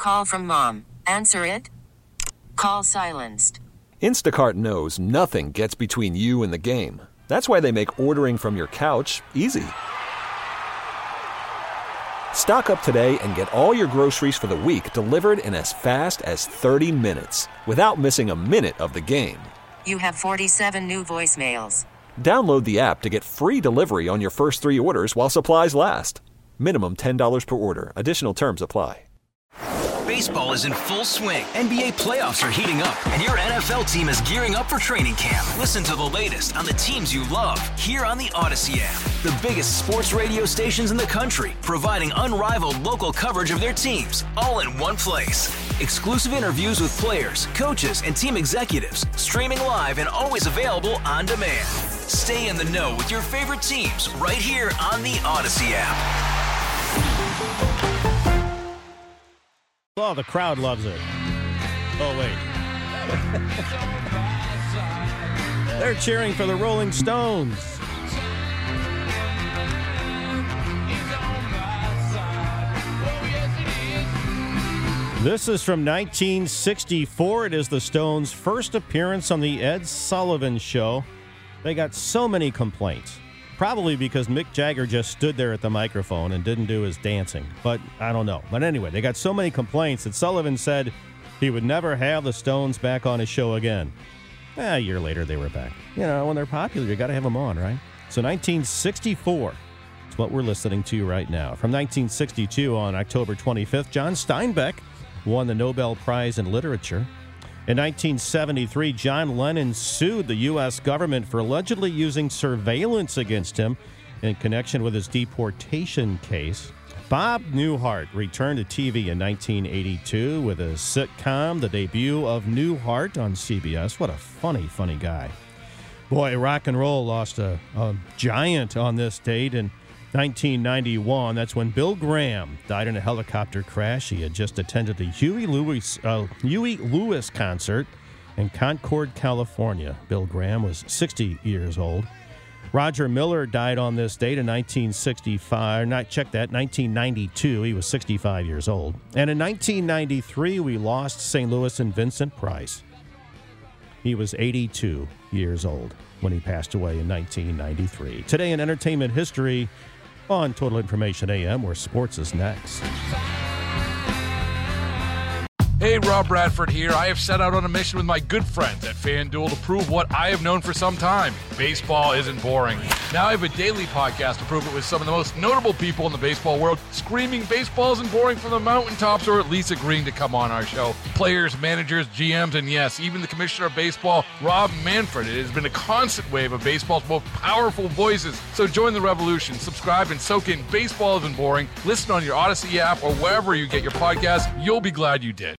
call from mom. Answer it. Call silenced. Instacart knows nothing gets between you and the game. That's why they make ordering from your couch easy. Stock up today and get all your groceries for the week delivered in as fast as 30 minutes without missing a minute of the game. You have 47 new voicemails. Download the app to get free delivery on your first 3 orders while supplies last. Minimum $10 per order. Additional terms apply. Baseball is in full swing. NBA playoffs are heating up, and your NFL team is gearing up for training camp. Listen to the latest on the teams you love here on the Odyssey app. The biggest sports radio stations in the country, providing unrivaled local coverage of their teams, all in one place. Exclusive interviews with players, coaches, and team executives, streaming live and always available on demand. Stay in the know with your favorite teams right here on the Odyssey app. Oh, the crowd loves it. Oh, wait. They're cheering for the Rolling Stones. This is from 1964. It is the Stones' first appearance on the Ed Sullivan Show. They got so many complaints. Probably because Mick Jagger just stood there at the microphone and didn't do his dancing. But I don't know. But anyway, they got so many complaints that Sullivan said he would never have the Stones back on his show again. A year later, they were back. You know, when they're popular, you got to have them on, right? So 1964 is what we're listening to right now. From 1962 on October 25th, John Steinbeck won the Nobel Prize in Literature. In 1973, John Lennon sued the U.S. government for allegedly using surveillance against him in connection with his deportation case. Bob Newhart returned to TV in 1982 with a sitcom, the debut of Newhart on CBS. What a funny, funny guy. Boy, rock and roll lost a giant on this date in 1991. That's when Bill Graham died in a helicopter crash. He had just attended a Huey Lewis concert in Concord, California. Bill Graham was 60 years old. Roger Miller died on this date in 1992. He was 65 years old. And in 1993, we lost St. Louis and Vincent Price. He was 82 years old when he passed away in 1993. Today in entertainment history on Total Information AM, where sports is next. Hey, Rob Bradford here. I have set out on a mission with my good friends at FanDuel to prove what I have known for some time. Baseball isn't boring. Now I have a daily podcast to prove it with some of the most notable people in the baseball world, screaming baseball isn't boring from the mountaintops, or at least agreeing to come on our show. Players, managers, GMs, and yes, even the commissioner of baseball, Rob Manfred. It has been a constant wave of baseball's most powerful voices. So join the revolution. Subscribe and soak in Baseball Isn't Boring. Listen on your Odyssey app or wherever you get your podcasts. You'll be glad you did.